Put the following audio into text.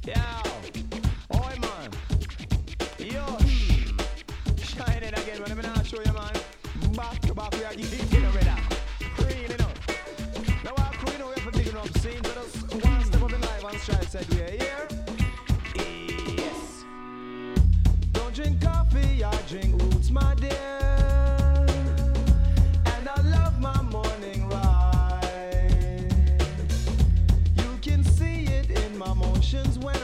Yo, oi man. Yo, shining again, when I'm not show you, man. Back to back, we are getting already. Really, no. Now, our crew, you know, we have to dig up scenes. Let us one step up in life and strive, said we are here. Yes. Don't drink coffee, I drink roots, my dear. And I love my morning ride. You can see it in my motions when